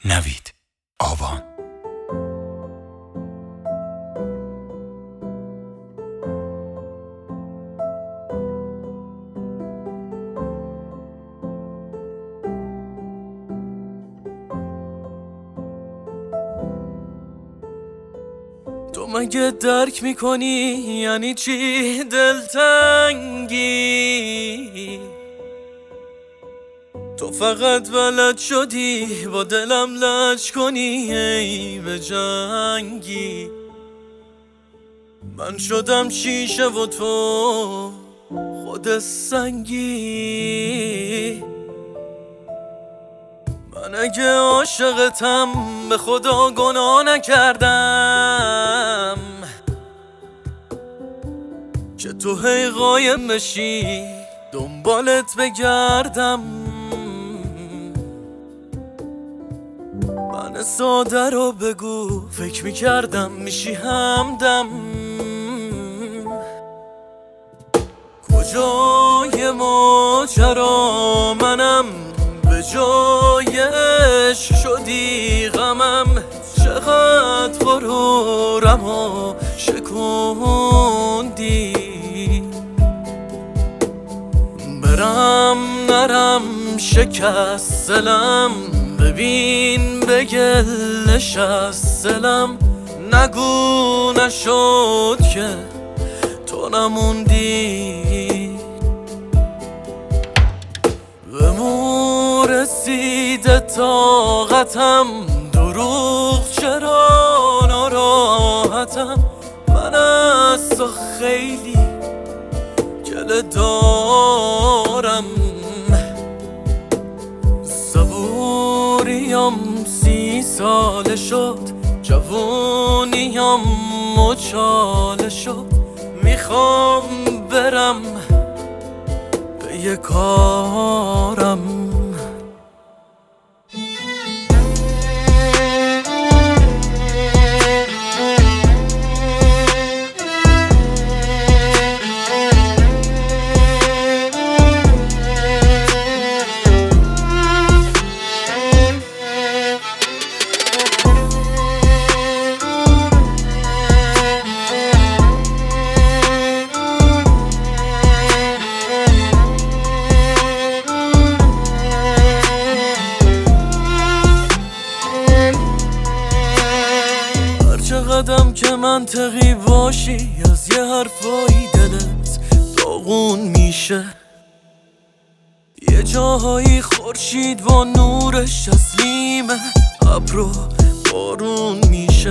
نوید آوان. تو مگه درک میکنی یعنی چی دلتنگی؟ تو فقط بلد شدی با دلم لج کنی ای به جنگی. من شدم شیشه و تو خود سنگی. من اگه عاشقتم به خدا گناه نکردم که تو هی قایم بشی دنبالت بگردم. من ساده رو بگو فکر میکردم میشی همدم. کجای ماجرا منم به جای عشق شدی غمم. چقدر غرورم و شکوندی. برم نرم شکست دلم ببین به گلش از دلم. نگو نشد که تو نموندی. به مو رسیده طاقتم دروغ چرا ناراحتم. من از تو خیلی گله دارم. صبوریم 30 ساله شد جوونیم مچاله شد. میخوام برم به یه کارم. قدم که منطقی باشی از یه حرفایی دلت داغون میشه. یه جاهایی خورشید با نورش تسلیم ابرو بارون میشه.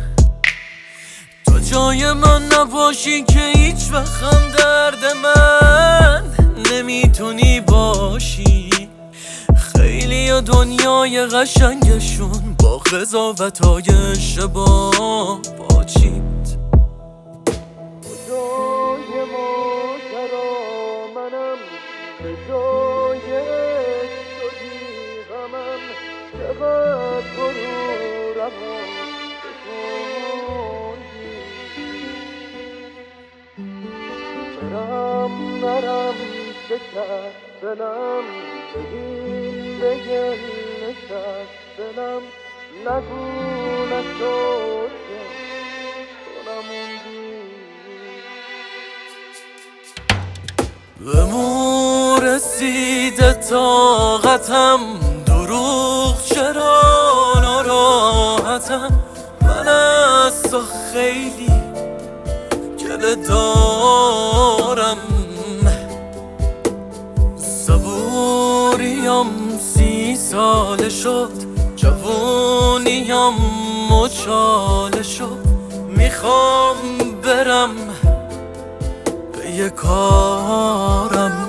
تو جای من نباشی که هیچ وقت درد من نمیتونی باشی. خیلی یا دنیای قشنگشون با قضاوت‌های اشتباه پاچید. خدای ماجرا منم به جای شدی غمم. چقدر غرورم و شکوندی. برم نرم شکست دلم ببین به گلش از دلم. نگو نشد که تو نموندی. به مو رسیده طاقتم دروغ چرا ناراحتم. من از تو خیلی گله دارم. صبوریم 30 ساله شد جوونیم مچاله شد. میخوام برم به یه کارم.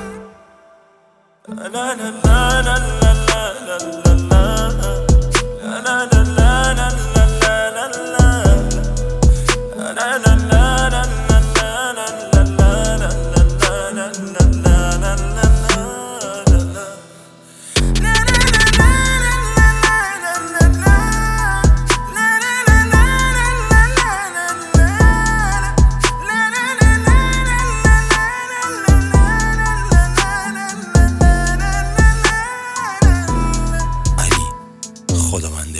لا لا لا لا لا لا لا لا خداونده.